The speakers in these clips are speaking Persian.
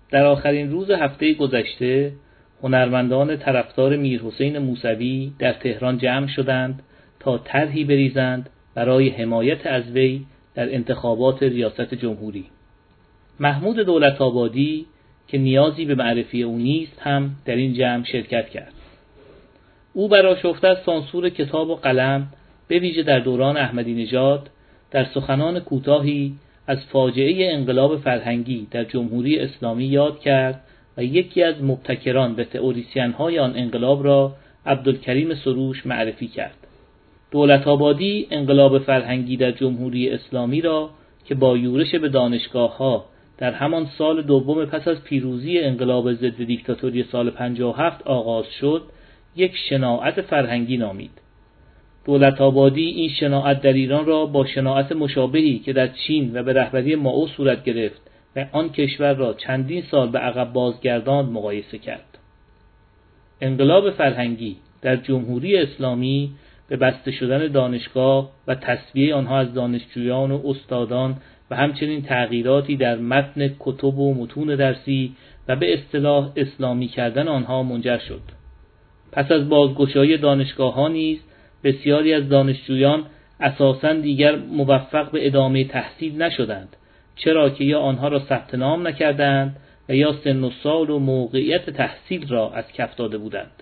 در آخرین روز هفته گذشته هنرمندان طرفدار میرحسین موسوی در تهران جمع شدند تا طرحی بریزند برای حمایت از وی در انتخابات ریاست جمهوری. محمود دولت‌آبادی که نیازی به معرفی او نیست هم در این جمع شرکت کرد. او برآشفته از سانسور کتاب و قلم به ویژه در دوران احمدی نژاد در سخنان کوتاهی از فاجعه انقلاب فرهنگی در جمهوری اسلامی یاد کرد و یکی از مبتکران و تئوریسین‌های آن انقلاب را عبدالکریم سروش معرفی کرد. دولت‌آبادی انقلاب فرهنگی در جمهوری اسلامی را که با یورش به دانشگاه‌ها در همان سال دوم پس از پیروزی انقلاب ضد دیکتاتوری سال 57 آغاز شد، یک شناعت فرهنگی نامید. دولت‌آبادی این شناعت در ایران را با شناعت مشابهی که در چین و به رهبری مائو صورت گرفت و آن کشور را چندین سال به عقب بازگرداند مقایسه کرد. انقلاب فرهنگی در جمهوری اسلامی به بسته شدن دانشگاه و تصفیه آنها از دانشجویان و استادان و همچنین تغییراتی در متن کتب و متون درسی و به اصطلاح اسلامی کردن آنها منجر شد. پس از بازگشایی دانشگاه‌ها نیز بسیاری از دانشجویان اساساً دیگر موفق به ادامه تحصیل نشدند، چرا که یا آنها را ثبت نام نکردند و یا سن و سال و موقعیت تحصیل را از کف داده بودند.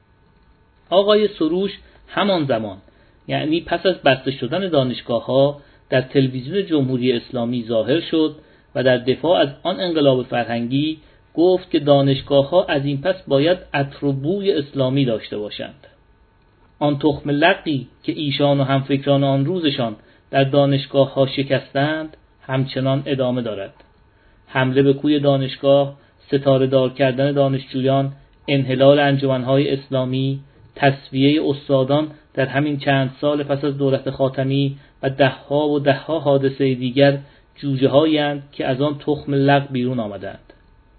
آقای سروش همان زمان، یعنی پس از بسته شدن دانشگاه‌ها، در تلویزیون جمهوری اسلامی ظاهر شد و در دفاع از آن انقلاب فرهنگی گفت که دانشگاه‌ها از این پس باید عطر و بوی اسلامی داشته باشند. آن تخم لقی که ایشان و همفکران آن روزشان در دانشگاه‌ها شکستند همچنان ادامه دارد. حمله به کوی دانشگاه، ستاره دار کردن دانشجویان، انحلال انجمن‌های اسلامی، تصفیه استادان در همین چند سال پس از دولت خاتمی و ده‌ها و ده‌ها حادثه دیگر جوجه‌هایند که از آن تخم لق بیرون آمدند.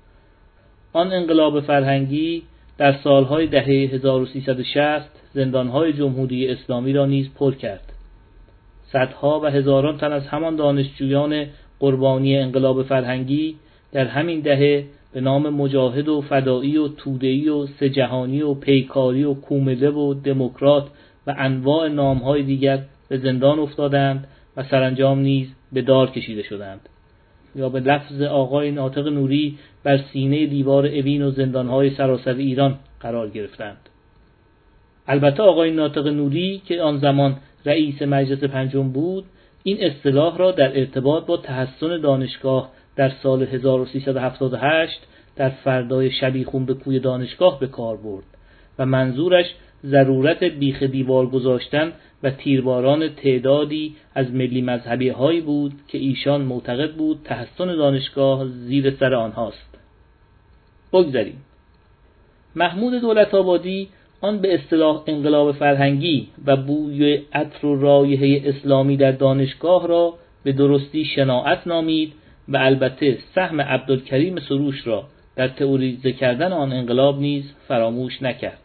آن انقلاب فرهنگی در سالهای دهه 1360 زندانهای جمهوری اسلامی را نیز پر کرد. صدها و هزاران تن از همان دانشجویان قربانی انقلاب فرهنگی در همین دهه به نام مجاهد و فدایی و توده‌ای و سه جهانی و پیکاری و کومله و دموکرات و انواع نامهای دیگر به زندان افتادند و سرانجام نیز به دار کشیده شدند یا به لفظ آقای ناطق نوری بر سینه دیوار اوین و زندانهای سراسر ایران قرار گرفتند. البته آقای ناطق نوری که آن زمان رئیس مجلس پنجم بود، این اصطلاح را در ارتباط با تحسن دانشگاه در سال 1378 در فردای شبیخون به کوی دانشگاه به کار برد و منظورش ضرورت بیخ دیوار گذاشتن و تیرباران تعدادی از ملی مذهبی هایی بود که ایشان معتقد بود تحسن دانشگاه زیر سر آنهاست. بگذاریم. محمود دولت‌آبادی آن به اصطلاح انقلاب فرهنگی و بوی عطر و رایحه اسلامی در دانشگاه را به درستی شناعت نامید و البته سهم عبدالکریم سروش را در تئوریزه کردن آن انقلاب نیز فراموش نکرد.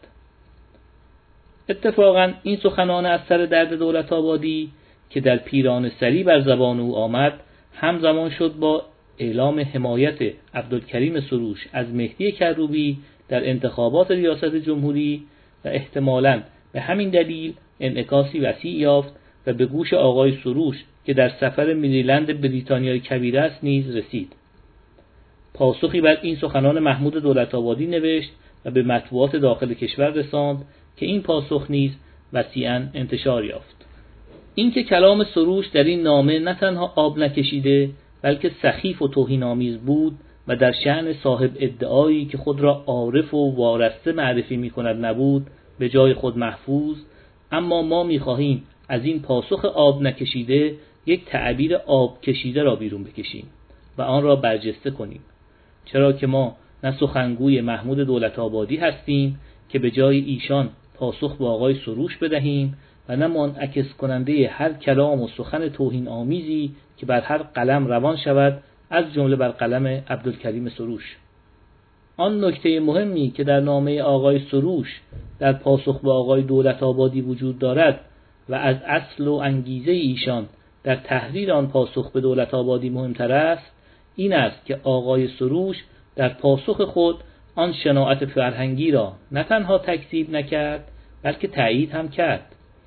اتفاقاً این سخنان از سر درد دولت‌آبادی که در پیرانه سری بر زبان او آمد همزمان شد با اعلام حمایت عبدالکریم سروش از مهدی کروبی در انتخابات ریاست جمهوری و احتمالاً به همین دلیل انعکاسی وسیع یافت و به گوش آقای سروش که در سفر مریلند بریتانیای کبیر است نیز رسید. پاسخی بر این سخنان محمود دولت‌آبادی نوشت و به مطبوعات داخل کشور رساند که این پاسخ نیز وسیعاً انتشار یافت. این که کلام سروش در این نامه نه تنها آب نکشیده بلکه سخیف و توهین‌آمیز بود و در شأن صاحب ادعایی که خود را عارف و وارسته معرفی می‌کند نبود، به جای خود محفوظ، اما ما می‌خواهیم از این پاسخ آب نکشیده یک تعبیر آب کشیده را بیرون بکشیم و آن را برجسته کنیم، چرا که ما نه سخنگوی محمود دولت‌آبادی هستیم که به جای ایشان پاسخ به آقای سروش بدهیم و نه منعکس کننده هر کلام و سخن توهین آمیزی که بر هر قلم روان شود، از جمله بر قلم عبدالکریم سروش. آن نکته مهمی که در نامه آقای سروش در پاسخ به آقای دولت‌آبادی وجود دارد و از اصل و انگیزه ایشان در تحریر آن پاسخ به دولت‌آبادی مهمتر است، این است که آقای سروش در پاسخ خود آن شناعت فرهنگی را نه تنها تکذیب نکرد بلکه تأیید هم کرد.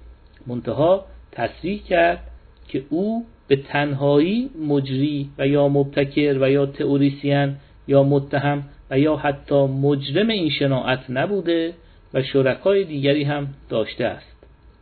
منتها تصریح کرد که او به تنهایی مجری و یا مبتکر و یا تئوریسین یا متهم و یا حتی مجرم این شناعت نبوده و شرکای دیگری هم داشته است.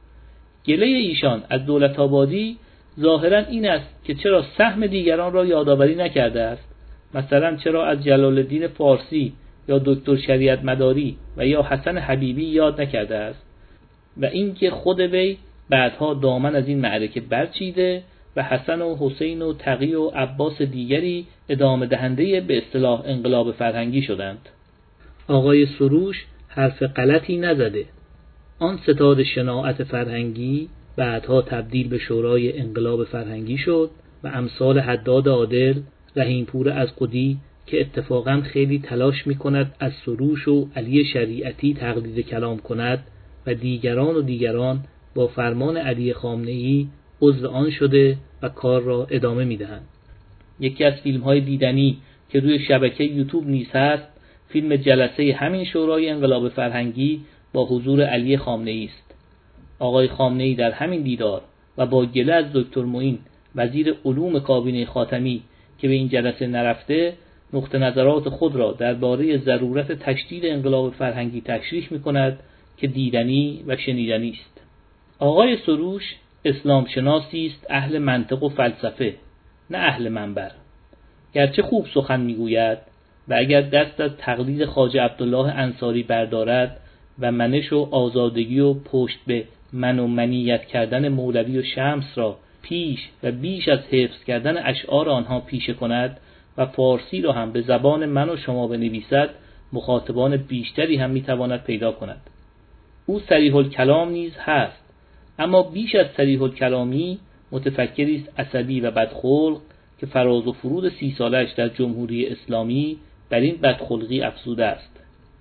گله ایشان از دولت‌آبادی ظاهراً این است که چرا سهم دیگران را یادآوری نکرده است. مثلا چرا از جلال الدین فارسی یا دکتر شریعت مداری و یا حسن حبیبی یاد نکرده است و اینکه خود وی بعدها دامن از این معرکه برچیده و حسن و حسین و تقی و عباس دیگری ادامه دهنده به اصطلاح انقلاب فرهنگی شدند. آقای سروش حرف غلطی نزده. آن ستاد شناعت فرهنگی بعدها تبدیل به شورای انقلاب فرهنگی شد و امثال حداد عادل، رحیمپور ازقدی که اتفاقا خیلی تلاش می‌کند از سروش و علی شریعتی تقلید کلام کند و دیگران با فرمان علی خامنه‌ای عضو آن شده و کار را ادامه می‌دهند. یکی از فیلم‌های دیدنی که روی شبکه یوتیوب نیز هست، فیلم جلسه همین شورای انقلاب فرهنگی با حضور علی خامنه‌ای است. آقای خامنه‌ای در همین دیدار و با گله از دکتر معین وزیر علوم کابینه خاتمی که به این جلسه نرفته، نقطه نظرات خود را درباره ضرورت تشدید انقلاب فرهنگی تشریح می‌کند که دیدنی و شنیدنی است. آقای سروش اسلام شناسی است، اهل منطق و فلسفه، نه اهل منبر. گرچه خوب سخن میگوید و اگر دست از تقلید خواجه عبدالله انصاری بردارد و منش و آزادگی و پشت به من و منیت کردن مولوی و شمس را پیش و بیش از حفظ کردن اشعار آنها پیشه کند و فارسی را هم به زبان من و شما بنویسد، مخاطبان بیشتری هم میتواند پیدا کند. او صریح الکلام نیز هست، اما بیش از صریح الکلامی متفکری است عصبی و بدخلق که فراز و فرود 30 سالش در جمهوری اسلامی بر این بدخلقی افزوده است.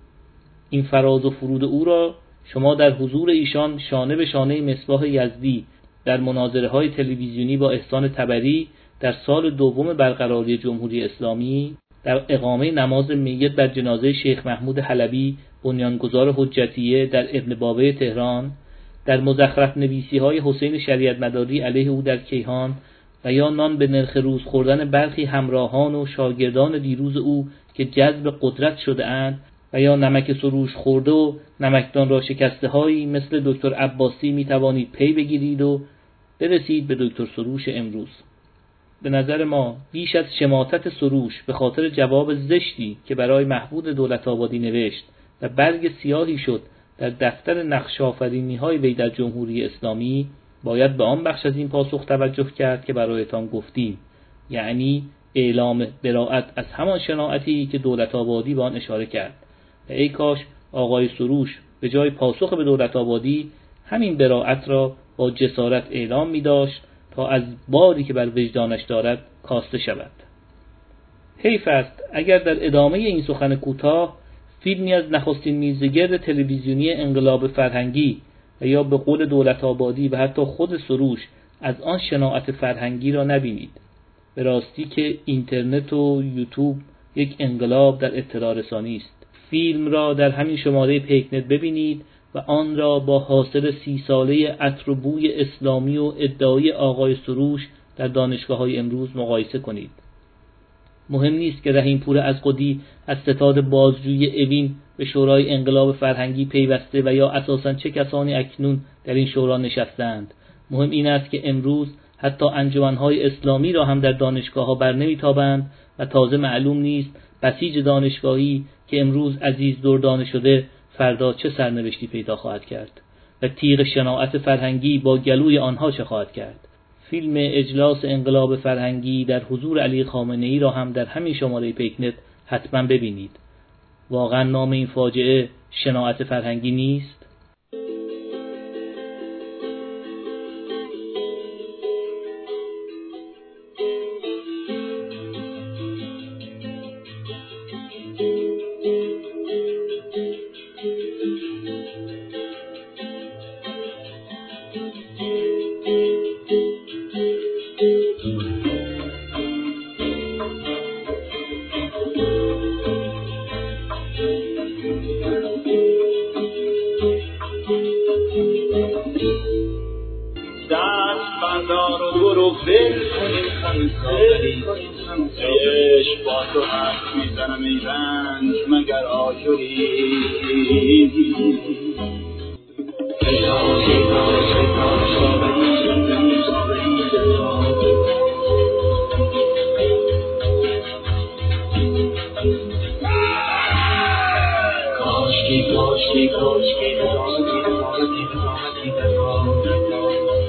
این فراز و فرود او را شما در حضور ایشان شانه به شانه مصباح یزدی در مناظره‌های تلویزیونی با احسان طبری در سال دوم برقراری جمهوری اسلامی، در اقامه نماز میت بر جنازه شیخ محمود حلبی بنیانگذار حجتیه در ابن بابه تهران، در مزخرف نویسی‌های حسین شریعت مداری علیه او در کیهان و یا نان به نرخ روز خوردن برخی همراهان و شاگردان دیروز او که جذب قدرت شده اند و یا نمک سروش خورده و نمکدان را شکسته هایی مثل دکتر عباسی می توانید پی بگیرید و برسید به دکتر سروش امروز. به نظر ما بیش از شماتت سروش به خاطر جواب زشتی که برای محمود دولت‌آبادی نوشت و برگ سیاهی شد در دفتر نقش آفرینی‌های وی در جمهوری اسلامی، باید به آن بخش از این پاسخ توجه کرد که برایتان گفتیم، یعنی اعلام براءت از همان شناعتی که دولت‌آبادی به آن اشاره کرد. و ای کاش آقای سروش به جای پاسخ به دولت‌آبادی همین براءت را با جسارت اعلام می‌داشت تا از باری که بر وجدانش دارد کاسته شود. حیف است اگر در ادامه این سخن کوتاه فیلمی از نخستین میزگرد تلویزیونی انقلاب فرهنگی و یا به قول دولت‌آبادی و حتی خود سروش از آن شناعت فرهنگی را نبینید. به راستی که اینترنت و یوتیوب یک انقلاب در اطلاع رسانی است. فیلم را در همین شماره پیکنت ببینید و آن را با حاصل 30 ساله عطر و بوی اسلامی و ادعای آقای سروش در دانشگاه‌های امروز مقایسه کنید. مهم نیست که رحیمپور ازقدی از ستاد بازجویی اوین به شورای انقلاب فرهنگی پیوسته و یا اساساً چه کسانی اکنون در این شورا نشستند. مهم این است که امروز حتی انجمن‌های اسلامی را هم در دانشگاه‌ها برنمی‌تابند و تازه معلوم نیست بسیج دانشگاهی که امروز عزیز دردانه شده فردا چه سرنوشتی پیدا خواهد کرد و تیغ شناعت فرهنگی با گلوی آنها چه خواهد کرد. فیلم اجلاس انقلاب فرهنگی در حضور علی خامنه‌ای را هم در همین شماره پیکنت حتما ببینید. واقعا نام این فاجعه شناعت فرهنگی نیست؟ بل کنیم خم ساغری عشق با تو حرف میزنم ای رنج مگر آجری کاشکی